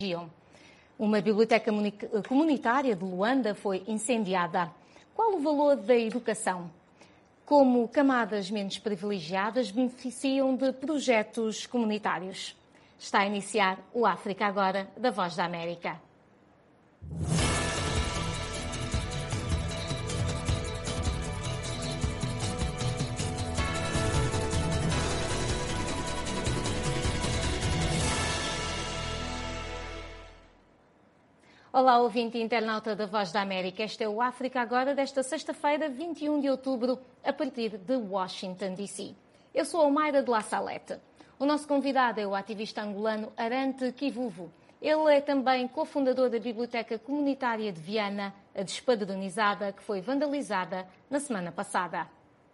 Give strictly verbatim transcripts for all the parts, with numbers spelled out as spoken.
Uma biblioteca comunitária de Luanda foi incendiada. Qual o valor da educação? Como camadas menos privilegiadas beneficiam de projetos comunitários? Está a iniciar o África Agora, da Voz da América. Olá, ouvinte e internauta da Voz da América. Este é o África Agora desta sexta-feira, vinte e um de outubro, a partir de Washington, D C. Eu sou a Mayra de La Salete. O nosso convidado é o ativista angolano Arante Kivuvu. Ele é também cofundador da Biblioteca Comunitária de Viana, a despadronizada, que foi vandalizada na semana passada.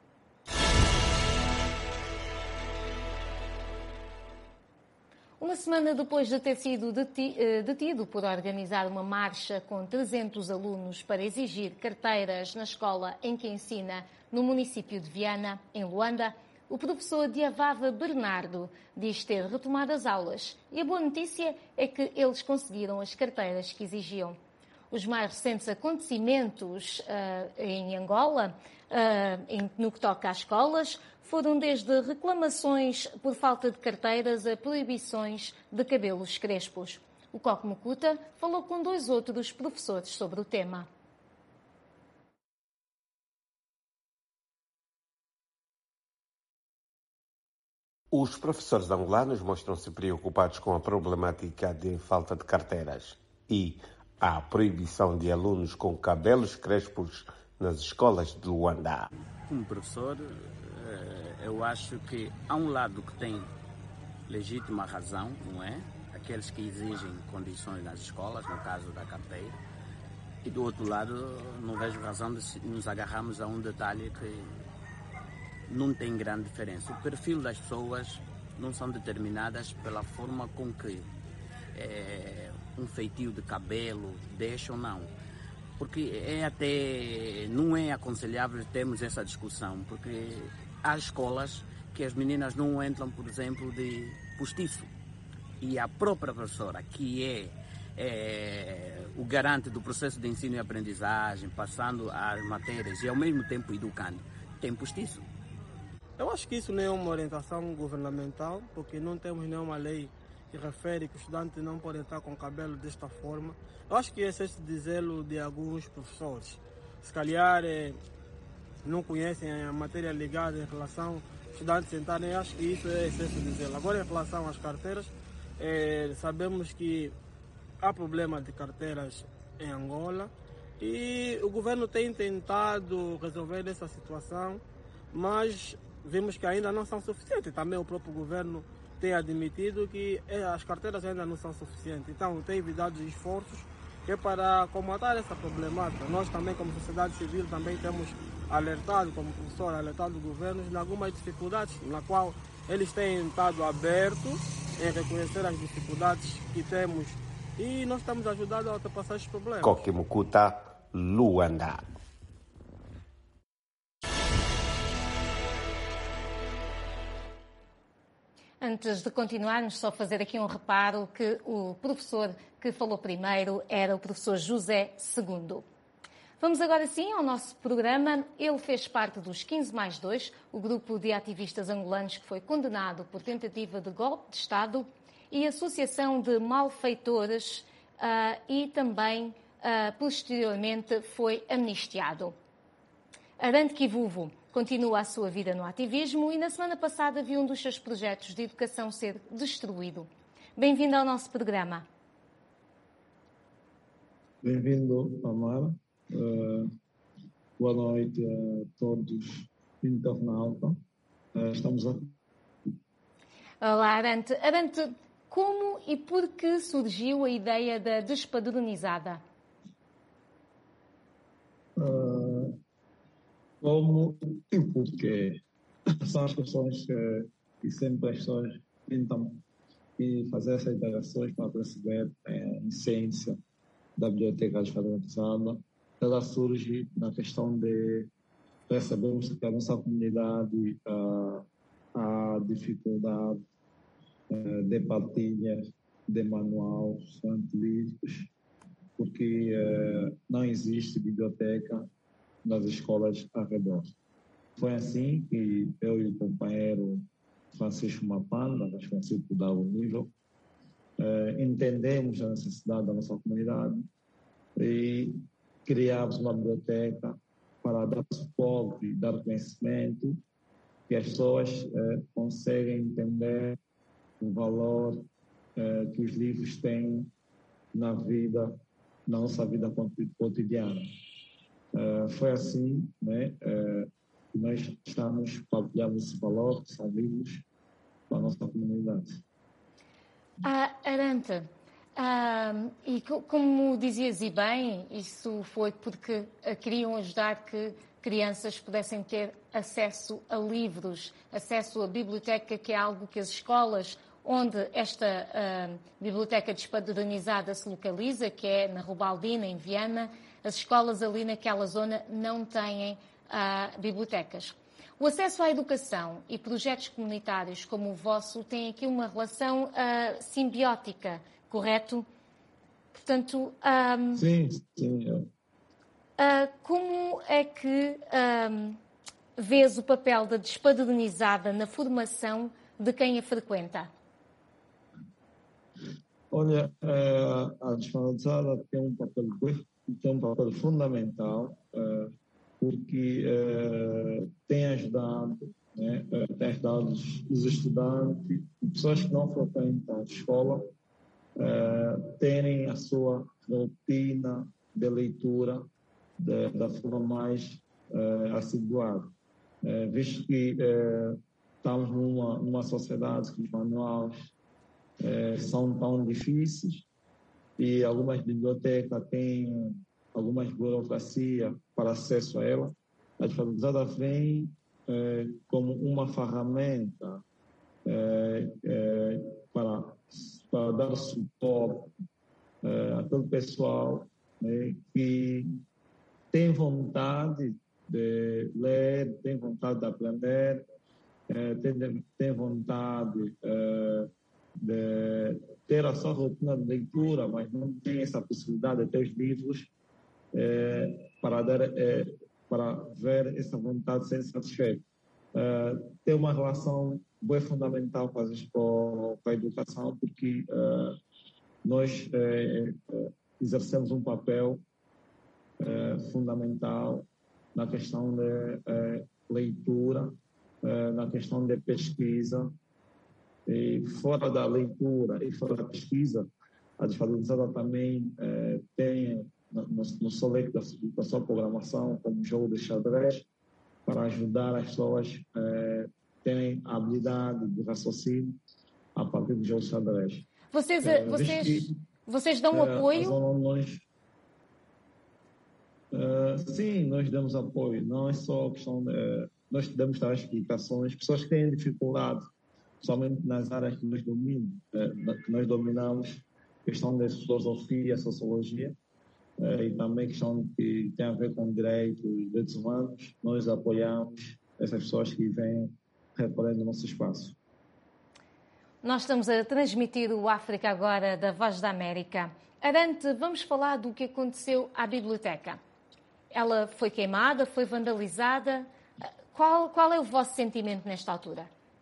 Uma semana depois de ter sido detido por organizar uma marcha com trezentos alunos para exigir carteiras na escola em que ensina no município de Viana, em Luanda, o professor Diavava Bernardo diz ter retomado as aulas. E a boa notícia é que eles conseguiram as carteiras que exigiam. Os mais recentes acontecimentos uh, em Angola, uh, em, no que toca às escolas, foram desde reclamações por falta de carteiras a proibições de cabelos crespos. O Coque Mukuta falou com dois outros professores sobre o tema. Os professores angolanos mostram-se preocupados com a problemática de falta de carteiras e a proibição de alunos com cabelos crespos nas escolas de Luanda. Como professor, eu acho que há um lado que tem legítima razão, não é? Aqueles que exigem condições nas escolas, no caso da carteira. E do outro lado, não vejo razão de nos agarrarmos a um detalhe que não tem grande diferença. O perfil das pessoas não são determinadas pela forma com que é, um feitio de cabelo deixa ou não. Porque é até, não é aconselhável termos essa discussão, porque há escolas que as meninas não entram, por exemplo, de postiço. E a própria professora, que é, é o garante do processo de ensino e aprendizagem, passando as matérias e ao mesmo tempo educando, tem postiço. Eu acho que isso não é uma orientação governamental, porque não temos nenhuma lei que refere que os estudantes não podem estar com o cabelo desta forma. Eu acho que é excesso de zelo de alguns professores. Se calhar é, não conhecem a matéria ligada em relação aos estudantes sentarem, acho que isso é excesso de zelo. Agora, em relação às carteiras, é, sabemos que há problema de carteiras em Angola e o governo tem tentado resolver essa situação, mas vimos que ainda não são suficientes. Também o próprio governo tem admitido que as carteiras ainda não são suficientes. Então, tem dado esforços que é para combater essa problemática. Nós também, como sociedade civil, também temos alertado, como professor, alertado o governo em algumas dificuldades, na qual eles têm estado abertos em reconhecer as dificuldades que temos e nós estamos ajudando a ultrapassar esses problemas. Coque Mukuta, Luanda. Antes de continuarmos, só fazer aqui um reparo que o professor que falou primeiro era o professor José Segundo. Vamos agora sim ao nosso programa. Ele fez parte dos quinze mais dois, o grupo de ativistas angolanos que foi condenado por tentativa de golpe de Estado e associação de malfeitores uh, e também, uh, posteriormente, foi amnistiado. Arante Kivuvu continua a sua vida no ativismo e na semana passada viu um dos seus projetos de educação ser destruído. Bem-vindo ao nosso programa. Bem-vindo, Amara. Uh, boa noite a todos internautas. Uh, estamos aqui. Olá, Arante. Arante, como e por que surgiu a ideia da despadronizada? Uh, como e porque são as pessoas que, que sempre as pessoas tentam fazer essas interações para perceber a essência da biblioteca despadronizada. Ela surge na questão de percebermos que a nossa comunidade uh, há dificuldade uh, de partilha de manual, somente livros, porque uh, não existe biblioteca nas escolas ao redor. Foi assim que eu e o companheiro Francisco Mapanda, mais conhecido por Dar o Nível, uh, entendemos a necessidade da nossa comunidade e criamos uma biblioteca para dar suporte e dar conhecimento que as pessoas uh, conseguem entender o valor uh, que os livros têm na vida, na nossa vida cotidiana. Uh, foi assim, né, uh, que nós estamos partilhando esse valor, que são livros, para a nossa comunidade. Ah, Arante, ah, e co- como dizias e bem, isso foi porque ah, queriam ajudar que crianças pudessem ter acesso a livros, acesso à biblioteca, que é algo que as escolas onde esta ah, biblioteca despadronizada se localiza, que é na Rubaldina, em Viana, as escolas ali naquela zona não têm ah, bibliotecas. O acesso à educação e projetos comunitários como o vosso têm aqui uma relação uh, simbiótica, correto? Portanto, um, sim, sim. Uh, como é que um, vês o papel da despadronizada na formação de quem a frequenta? Olha, a despadronizada tem um papel, tem um papel fundamental, uh, porque uh, tem ajudado, né, uh, tem ajudado os, os estudantes e pessoas que não frequentam a escola uh, terem a sua rotina de leitura de, da forma mais uh, acentuada. Uh, visto que uh, estamos numa, numa sociedade que os manuais uh, são tão difíceis e algumas bibliotecas têm algumas burocracias para acesso a ela, a despadronizada vem eh, como uma ferramenta eh, eh, para, para dar suporte eh, àquele pessoal né, que tem vontade de ler, tem vontade de aprender, eh, tem, tem vontade eh, de ter a sua rotina de leitura, mas não tem essa possibilidade de ter os livros É, para, dar, é, para ver essa vontade ser satisfeita. É, tem uma relação bem fundamental com, as, com a educação, porque é, nós é, é, exercemos um papel é, fundamental na questão de é, leitura, é, na questão de pesquisa. E fora da leitura e fora da pesquisa, a despadronizada também é, tem no, no seu leito da, da sua programação como jogo de xadrez para ajudar as pessoas a eh, terem a habilidade de raciocínio a partir do jogo de xadrez. Vocês, eh, vocês, que, vocês dão eh, apoio? Nós, eh, sim, nós damos apoio. Não é só questão de... Eh, nós damos dar explicações. Pessoas que têm dificuldade, somente nas áreas que nós dominamos, eh, que nós dominamos, questão de filosofia, sociologia, Uh, e também questão que tem a ver com direitos, direitos humanos, nós apoiamos essas pessoas que vêm recorrendo o nosso espaço. Nós estamos a transmitir o África Agora da Voz da América. Arante, vamos falar do que aconteceu à biblioteca. Ela foi queimada, foi vandalizada. Qual, qual é o vosso sentimento nesta altura?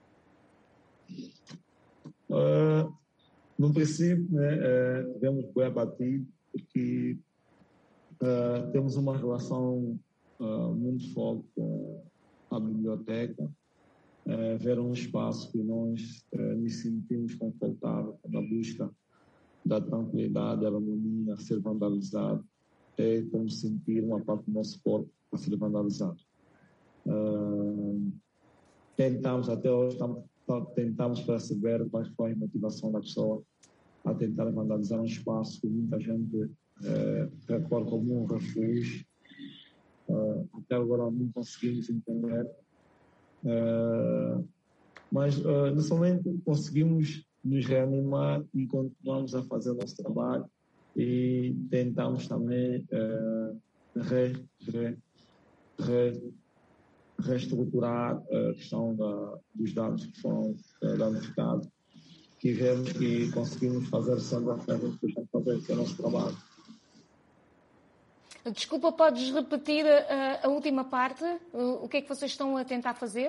Uh, no princípio, né, uh, tivemos bem abatido, porque Uh, temos uma relação uh, muito forte com a biblioteca, uh, ver um espaço que nós uh, nos sentimos confortáveis na busca da tranquilidade, da harmonia, a ser vandalizado, é como sentir uma parte do nosso corpo a ser vandalizado. Uh, tentamos, até hoje, tentamos perceber qual foi a motivação da pessoa a tentar vandalizar um espaço que muita gente Uh, recorre como um refúgio. Uh, até agora não conseguimos entender, uh, mas uh, nesse momento conseguimos nos reanimar e continuamos a fazer o nosso trabalho e tentamos também uh, re, re, re, reestruturar a questão da, dos dados que foram uh, danificados tivemos e conseguimos fazer sempre a frente que temos que fazer, que é o nosso trabalho. Desculpa, podes repetir a, a última parte? O, o que é que vocês estão a tentar fazer?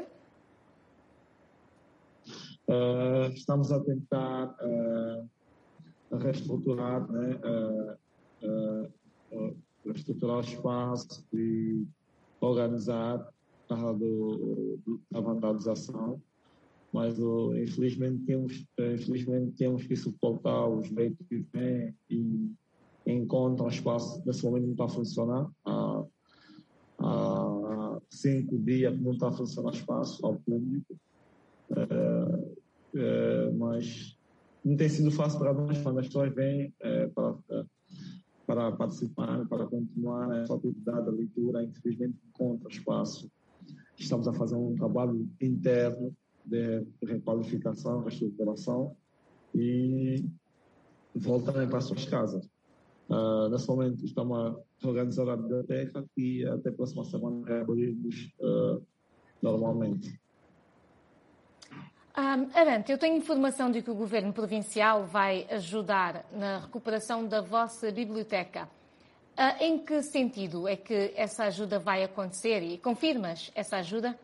Uh, estamos a tentar uh, reestruturar, né, uh, uh, uh, reestruturar o espaço e organizar a do, do, a vandalização, mas uh, infelizmente, temos, uh, infelizmente temos que suportar os leitos que vêm e encontram espaço. Nesse momento não está a funcionar. Há, há cinco dias que não está a funcionar espaço ao público. Uh, uh, mas não tem sido fácil para nós quando as pessoas vêm uh, para, uh, para participar, para continuar essa atividade da leitura. Infelizmente encontra espaço. Estamos a fazer um trabalho interno de requalificação, reestruturação e voltarem para as suas casas. Uh, nesse momento estamos a organizar a biblioteca e até a próxima semana reabrirmos uh, normalmente. Um, Arante, eu tenho informação de que o Governo Provincial vai ajudar na recuperação da vossa biblioteca. Uh, em que sentido é que essa ajuda vai acontecer? E confirmas essa ajuda?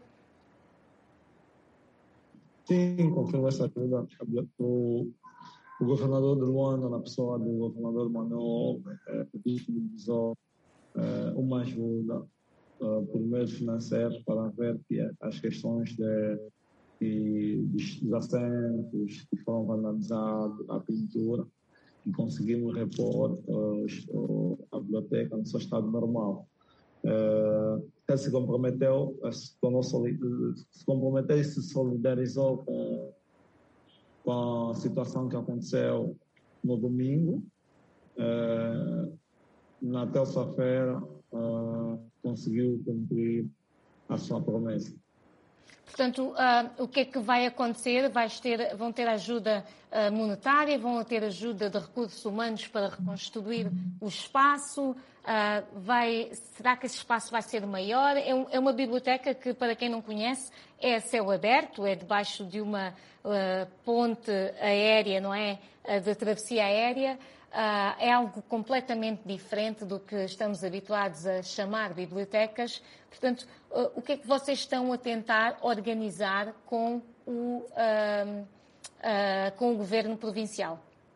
Sim, confirmo essa ajuda. O, o governador de Luanda, na pessoa do governador Manuel, eh, disponibilizou eh, uma ajuda eh, por meio financeiro para ver que as questões de E dos assentos que foram vandalizados, a pintura, e conseguimos repor uh, a biblioteca no seu estado normal. Uh, ele se comprometeu, se, se comprometeu e se solidarizou com, com a situação que aconteceu no domingo. Uh, na terça-feira, uh, conseguiu cumprir a sua promessa. Portanto, uh, o que é que vai acontecer? Vais ter, vão ter ajuda uh, monetária, vão ter ajuda de recursos humanos para reconstruir o espaço? Uh, vai, será que esse espaço vai ser maior? É, um, é uma biblioteca que, para quem não conhece, é a céu aberto, é debaixo de uma uh, ponte aérea, não é? Uh, de travessia aérea. Uh, é algo completamente diferente do que estamos habituados a chamar bibliotecas. Portanto, uh, o que é que vocês estão a tentar organizar com o, uh, uh, com o Governo Provincial?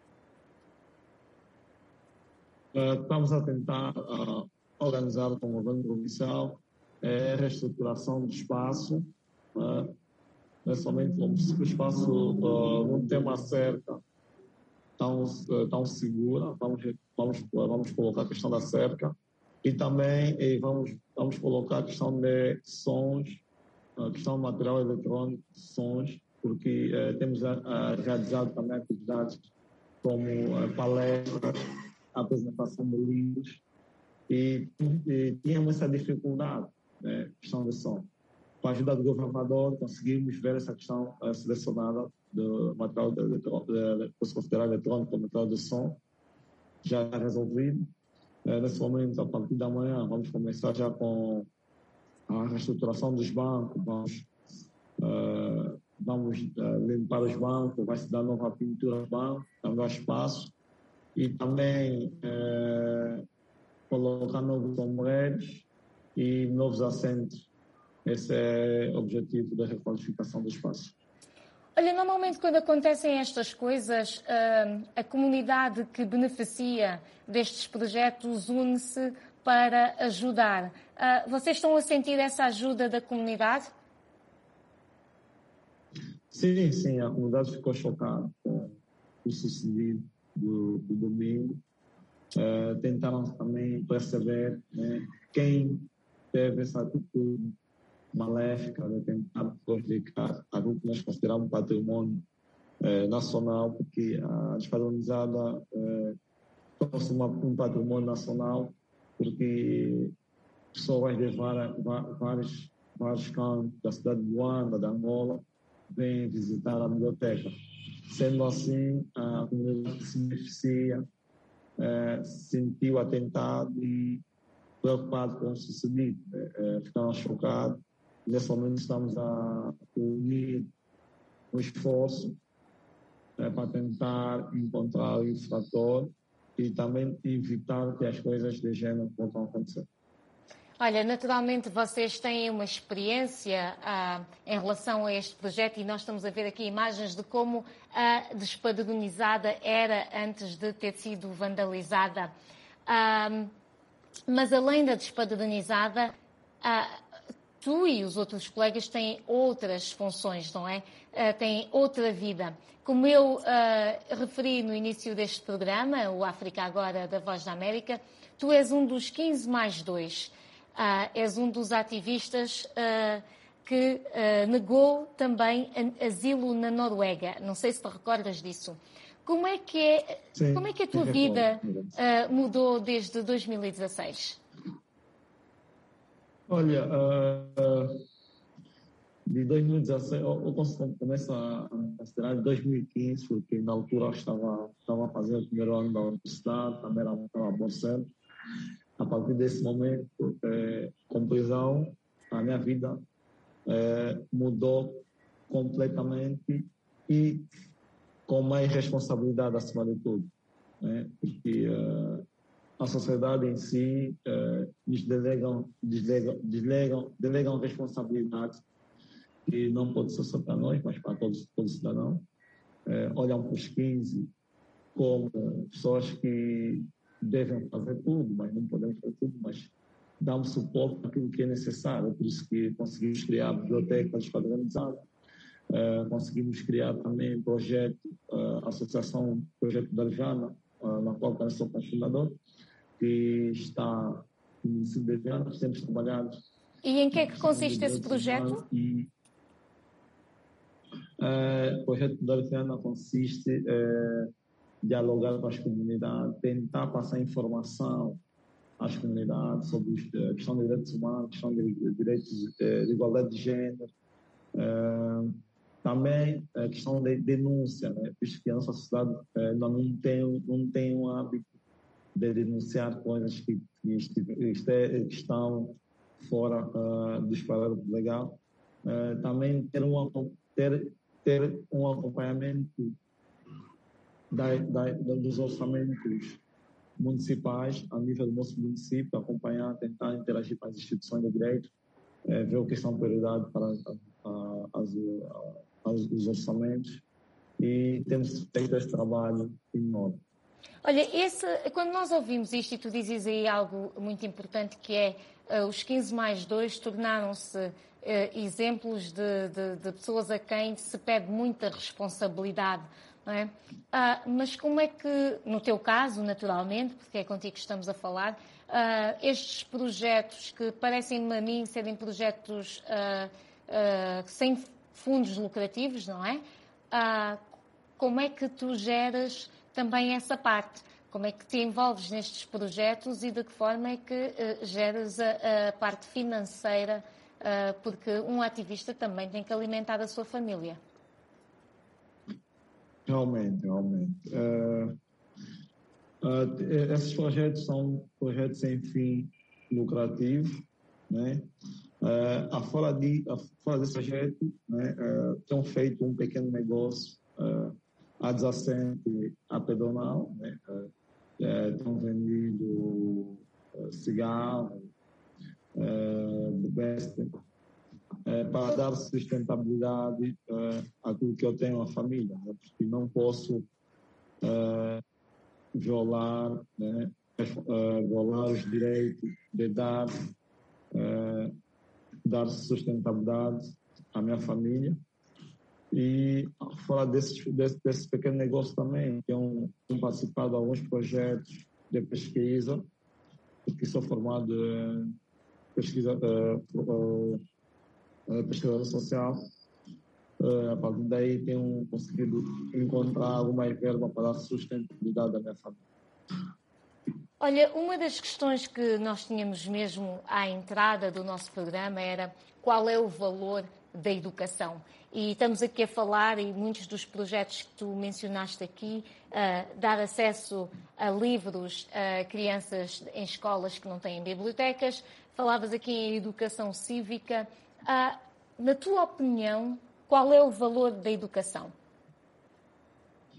Uh, estamos a tentar uh, organizar com o Governo Provincial a reestruturação do espaço. Uh, somente como se o espaço uh, não tem uma cerca tão, tão segura, vamos, vamos, vamos colocar a questão da cerca e também e vamos, vamos colocar a questão de sons, a questão do material eletrônico, sons, porque eh, temos a, a realizado também atividades como a palestra, a apresentação de livros e, e tínhamos essa dificuldade, né, questão de som. Com a ajuda do governador, conseguimos ver essa questão uh, selecionada do material de, de, de, de, considerar eletrônico, do material de som, já resolvido. Uh, nesse momento, a partir da manhã, vamos começar já com a reestruturação dos bancos, vamos, uh, vamos uh, limpar os bancos, vai se dar nova pintura aos bancos, dando espaço, e também uh, colocar novos sombreiros e novos assentos. Esse é o objetivo da requalificação do espaço. Olha, normalmente quando acontecem estas coisas, a comunidade que beneficia destes projetos une-se para ajudar. Vocês estão a sentir essa ajuda da comunidade? Sim, sim. A comunidade ficou chocada com o sucedido do, do domingo. Uh, tentaram também perceber, né, quem teve essa atitude maléfica de tentar prejudicar aquilo que nós consideramos patrimônio eh, nacional, porque a despadronizada eh, torna-se um patrimônio nacional, porque pessoas de várias, vários, vários cantos da cidade de Luanda, da Angola, vêm visitar a biblioteca. Sendo assim, a comunidade que se beneficia eh, se sentiu atentado e preocupado com o sucedido, eh, ficaram chocados. Nesse momento estamos a unir um esforço é, para tentar encontrar o infrator e também evitar que as coisas de género possam acontecer. Olha, naturalmente vocês têm uma experiência ah, em relação a este projeto e nós estamos a ver aqui imagens de como a despadronizada era antes de ter sido vandalizada. Ah, mas além da despadronizada, ah, tu e os outros colegas têm outras funções, não é? Uh, têm outra vida. Como eu uh, referi no início deste programa, o África Agora da Voz da América, tu és um dos quinze mais dois. Uh, és um dos ativistas uh, que uh, negou também asilo na Noruega. Não sei se te recordas disso. Como é que, é, Sim, como é que a tua vida uh, mudou desde dois mil e dezasseis? Olha, uh, de dois mil e dezasseis, eu, eu começo a considerar de dois mil e quinze, porque na altura eu estava, estava a fazer o primeiro ano da universidade, também era, estava bolsando. A partir desse momento, é, com prisão, a minha vida é, mudou completamente e com mais responsabilidade acima de tudo, né? Porque uh, a sociedade em si uh, nos delegam, deslegam, deslegam, delegam responsabilidades que não pode ser só para nós, mas para todos, todos os cidadãos. Uh, olham para os quinze como pessoas que devem fazer tudo, mas não podemos fazer tudo, mas damos suporte para aquilo que é necessário. Por isso que conseguimos criar a biblioteca despadronizada, uh, conseguimos criar também um projeto, uh, Associação Projeto da Viana, uh, na qual eu sou fundador, que está no município de Viana, temos trabalhado. E em que é que consiste esse projeto? E, uh, o projeto da Viana consiste em uh, dialogar com as comunidades, tentar passar informação às comunidades sobre a questão de direitos humanos, questão de direitos de igualdade de gênero, uh, também a questão de denúncia, né? Visto que a nossa sociedade uh, ainda não tem, não tem um hábito de denunciar coisas que, que estão fora uh, do parâmetro legal. Uh, também ter um, ter, ter um acompanhamento Da, da, dos orçamentos municipais a nível do nosso município, acompanhar, tentar interagir com as instituições de direito, é, ver o que são prioridades para a, a, as, a, os orçamentos, e temos feito esse trabalho enorme. Olha, esse, quando nós ouvimos isto, e tu dizes aí algo muito importante, que é uh, os quinze mais dois tornaram-se uh, exemplos de, de, de pessoas a quem se pede muita responsabilidade. Não é? Ah, mas como é que, no teu caso, naturalmente, porque é contigo que estamos a falar, ah, estes projetos que parecem-me a mim serem projetos ah, ah, sem fundos lucrativos, não é? Ah, como é que tu geras também essa parte? Como é que te envolves nestes projetos e de que forma é que ah, geras a, a parte financeira? Ah, porque um ativista também tem que alimentar a sua família. Realmente, realmente. Uh, uh, esses projetos são projetos sem fim lucrativo, né? Uh, a fora, de, a fora desse projeto, né, uh, têm feito um pequeno negócio uh, adjacente à pedonal, né? Uh, uh, têm vendido uh, cigarro, uh, besta, É, para dar sustentabilidade é, àquilo que eu tenho, a família, né? Porque não posso é, violar, né? é, violar os direitos de dar, é, dar sustentabilidade à minha família. E fora desse, desse, desse pequeno negócio também, tenho, tenho participado de alguns projetos de pesquisa, porque sou formado em pesquisa uh, Uh, pesquisador social. Uh, a partir daí tenho conseguido encontrar alguma verba para a sustentabilidade da minha família. Olha, uma das questões que nós tínhamos mesmo à entrada do nosso programa era qual é o valor da educação. E estamos aqui a falar, e muitos dos projetos que tu mencionaste aqui, uh, dar acesso a livros a crianças em escolas que não têm bibliotecas. Falavas aqui em educação cívica. Uh, na tua opinião, qual é o valor da educação?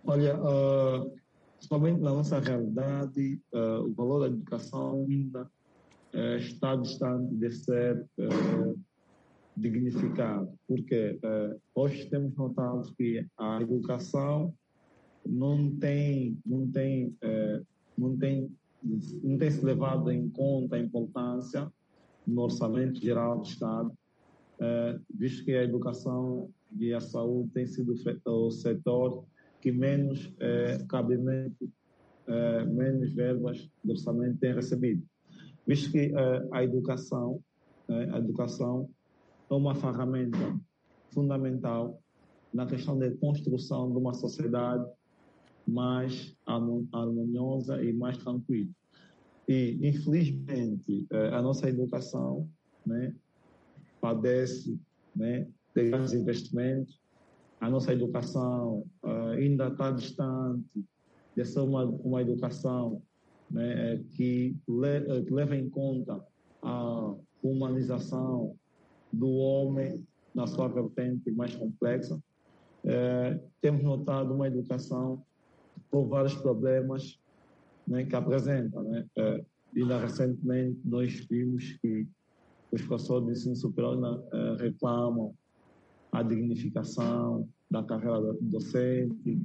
Olha, uh, somente na nossa realidade, uh, o valor da educação ainda uh, está distante de ser uh, dignificado, porque uh, hoje temos notado que a educação não tem, não tem, uh, não tem, não tem se levado em conta a importância no orçamento geral do Estado, uh, visto que a educação e a saúde tem sido o setor que menos eh, cabimento, eh, menos verbas de orçamento tem recebido. Visto que eh, a educação, eh, a educação é uma ferramenta fundamental na questão de construção de uma sociedade mais harmoniosa e mais tranquila. E, infelizmente, eh, a nossa educação, né, padece, né, de grandes investimentos. A nossa educação uh, ainda está distante de ser uma, uma educação, né, que, le, que leva em conta a humanização do homem na sua vertente mais complexa. Uh, temos notado uma educação com vários problemas, né, que apresenta. Né? Uh, ainda recentemente nós vimos que os professores de ensino superior uh, reclamam a dignificação da carreira docente,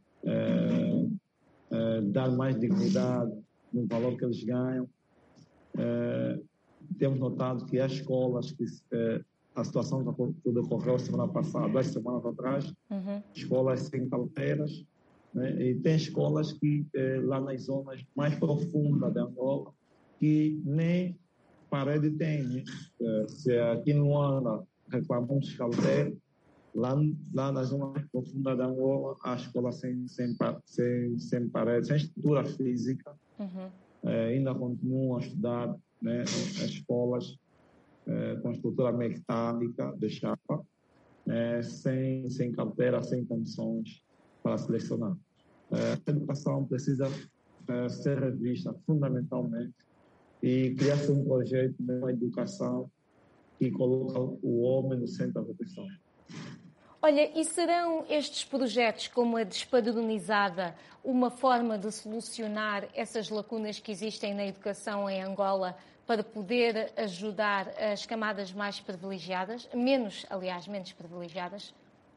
é, é, dar mais dignidade no valor que eles ganham. É, temos notado que as escolas, que é, a situação que decorreu semana passada, duas semanas atrás, uhum. escolas sem carteiras, né, e tem escolas que é, lá nas zonas mais profundas de Angola, que nem parede tem. Né? É, se aqui no Luanda reclamamos de carteira, Lá, lá na zona mais profunda da Angola, a escola sem, sem, sem, sem paredes, sem estrutura física, uhum. é, ainda continuam a estudar, né, as escolas é, com estrutura mecânica de chapa, é, sem, sem carteira, sem condições para selecionar. É, a educação precisa é, ser revista fundamentalmente e criar-se um projeto de uma educação que coloca o homem no centro da atenção. Olha, e serão estes projetos, como a despadronizada, uma forma de solucionar essas lacunas que existem na educação em Angola para poder ajudar as camadas mais privilegiadas, menos, aliás, menos privilegiadas?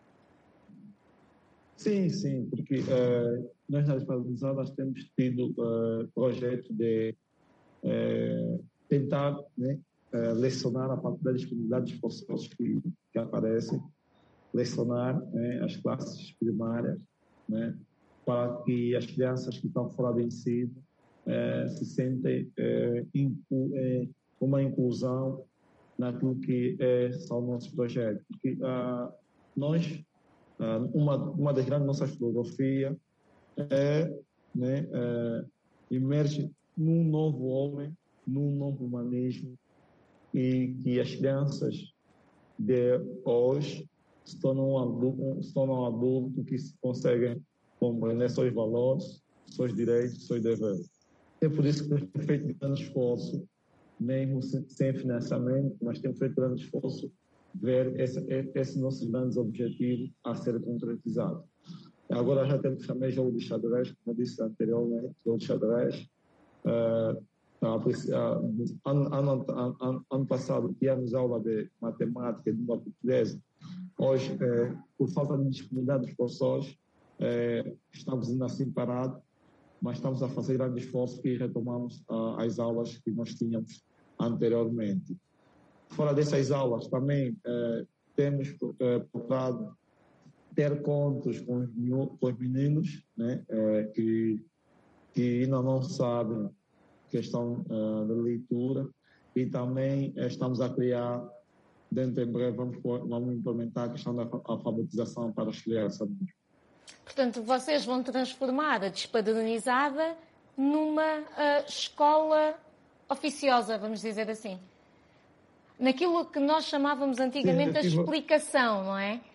Sim, sim, porque uh, nós nas despadronizadas temos tido uh, projeto de uh, tentar, né, uh, lecionar a partir das disponibilidades forçosas que, que aparecem, lecionar, né, as classes primárias, né, para que as crianças que estão fora do ensino eh, se sentem eh, inclu, eh, uma inclusão naquilo que é, são nossos projetos. Porque ah, nós, ah, uma, uma das grandes nossas filosofias é, né, é emerge num novo homem, num novo humanismo, e que as crianças de hoje se tornam adultos, se tornam adultos que conseguem compreender seus valores, seus direitos, seus deveres. É por isso que temos feito grande esforço, mesmo sem financiamento, mas temos feito grande esforço ver esse, esse nossos grandes objetivos a serem concretizados. Agora já temos também jogo de xadrez, como eu disse anteriormente, jogo de xadrez. Uh, ano, ano, ano, ano passado tínhamos aula de matemática e de língua portuguesa. Hoje, eh, por falta de disponibilidade dos professores, eh, estamos ainda assim parados, mas estamos a fazer grande esforço e retomamos uh, as aulas que nós tínhamos anteriormente. Fora dessas aulas, também eh, temos eh, procurado ter contos com os, com os meninos, né, eh, que, que ainda não sabem questão uh, de leitura, e também eh, estamos a criar, dentro em breve, vamos, vamos implementar a questão da alfabetização para as crianças. Portanto, vocês vão transformar a despadronizada numa uh, escola oficiosa, vamos dizer assim. Naquilo que nós chamávamos antigamente Sim, a explicação, não é?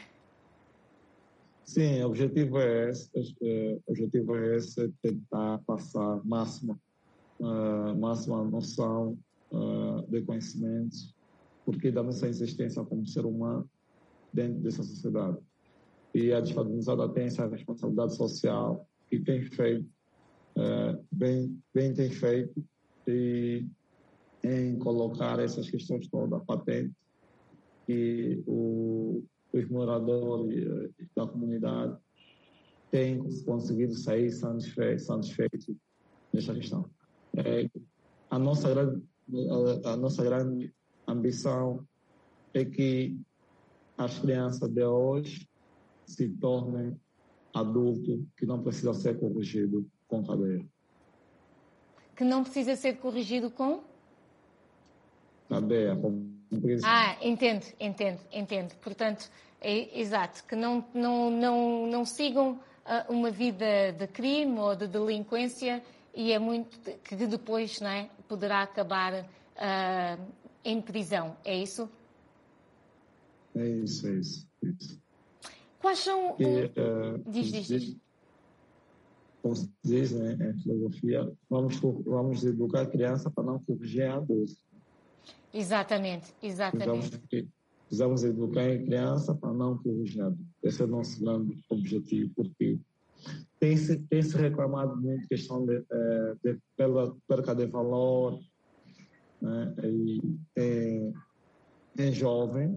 Sim, o objetivo é esse, o objetivo é esse, tentar passar máxima, uh, máxima noção uh, de conhecimentos, porque da nossa existência como ser humano dentro dessa sociedade. e a despadronizada tem essa responsabilidade social e tem feito, uh, bem, bem tem feito, e em colocar essas questões todas patente, que o, os moradores da comunidade têm conseguido sair satisfeitos, satisfeitos nesta questão. É, a, nossa grande, a, a nossa grande ambição é que as crianças de hoje se tornem adultos que não precisam ser corrigidos com cadeia. Que não precisa ser corrigido com? Cadeia, com prisão. Ah, entendo, entendo, entendo. Portanto, é, exato, que não, não, não, não sigam uh, uma vida de crime ou de delinquência e é muito que depois, não é, poderá acabar uh, em prisão. É isso? É isso, é isso. É isso. Quais são... E, o... uh, diz, diz, diz. Como se diz, né, em filosofia, vamos, vamos educar a criança para não corrigir a adulto. Exatamente, exatamente. Precisamos, precisamos educar a criança para não corrigir a adulto. Esse é o nosso grande objetivo, porque tem-se tem -se reclamado muito questão de, de, de perca de valor, né, e, em, em jovem,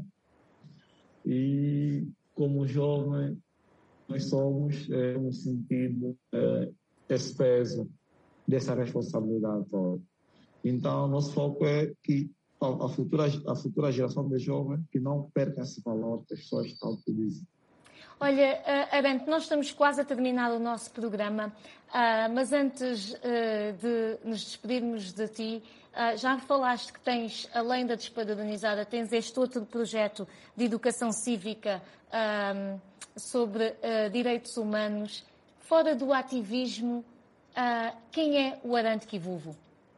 e como jovem nós somos, é, no sentido, é, esse peso dessa responsabilidade toda. Então, nosso foco é que a, a, futura, a futura geração de jovens que não perca esse valor que as pessoas tanto dizem. Olha, Arante, nós estamos quase a terminar o nosso programa, mas antes de nos despedirmos de ti, já falaste que tens, além da Despadronizada, tens este outro projeto de educação cívica sobre direitos humanos. Fora do ativismo, quem é o Arante Kivuvo?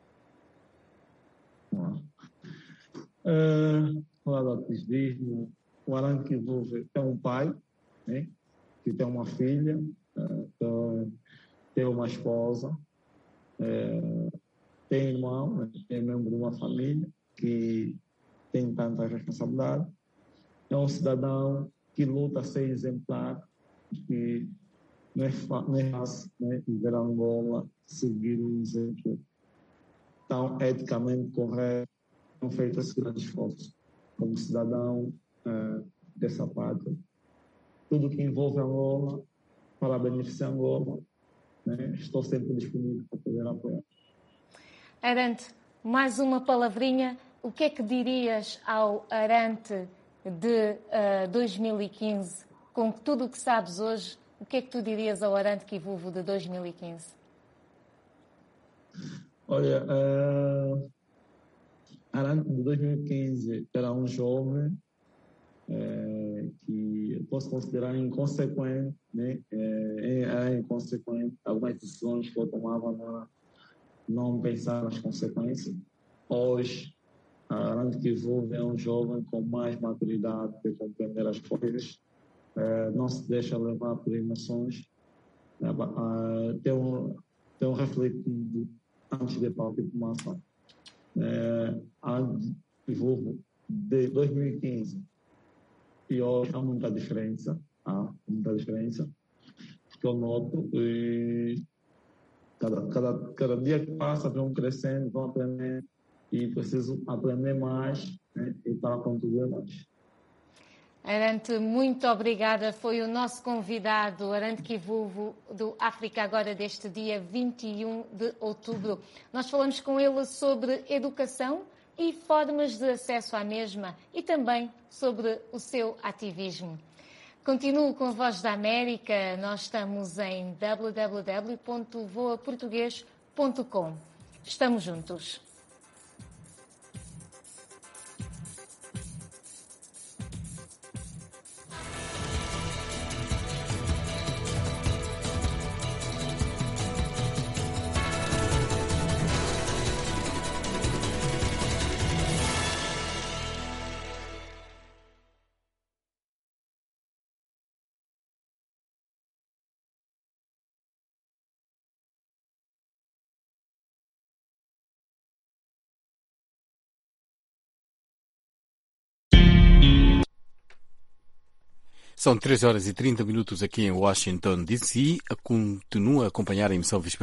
Uh, fora do ativismo, o Arante Kivuvo é um pai, né, que tem uma filha, uh, tem uma esposa, uh, tem irmão, né, é membro de uma família que tem tanta responsabilidade. É um cidadão que luta a ser exemplar, que não é fácil, né, viver Angola, seguir um exemplo tão eticamente correto, não feito esse grande esforço como cidadão uh, dessa pátria. Tudo que envolve Angola, para beneficiar Angola, né, estou sempre disponível para poder apoiar. Arante, mais uma palavrinha. O que é que dirias ao Arante de uh, dois mil e quinze? Com tudo o que sabes hoje, o que é que tu dirias ao Arante Kivuvo de dois mil e quinze? Olha, uh, Arante de dois mil e quinze era um jovem É, que eu posso considerar inconsequente, né? É, é inconsequente. Algumas decisões que eu tomava não, não pensar nas consequências. Hoje, Arante Kivuvo é um jovem com mais maturidade de compreender as coisas, é, não se deixa levar por emoções, é, é, tem, um, tem um refletido antes de qualquer tomar ação. É, Arante Kivuvo de dois mil e quinze e hoje há muita diferença, há muita diferença, que eu noto, e cada, cada, cada dia que passa vão crescendo, vão aprendendo, e preciso aprender mais, né, e para contribuir mais. Arante, muito obrigada. Foi o nosso convidado, Arante Kivuvo, do África Agora, deste dia vinte e um de outubro. Nós falamos com ele sobre educação e formas de acesso à mesma e também sobre o seu ativismo. Continuo com a Voz da América. Nós estamos em w w w ponto voa português ponto com. Estamos juntos. São três horas e trinta minutos aqui em Washington, D C. Continua a acompanhar a emissão Vespertina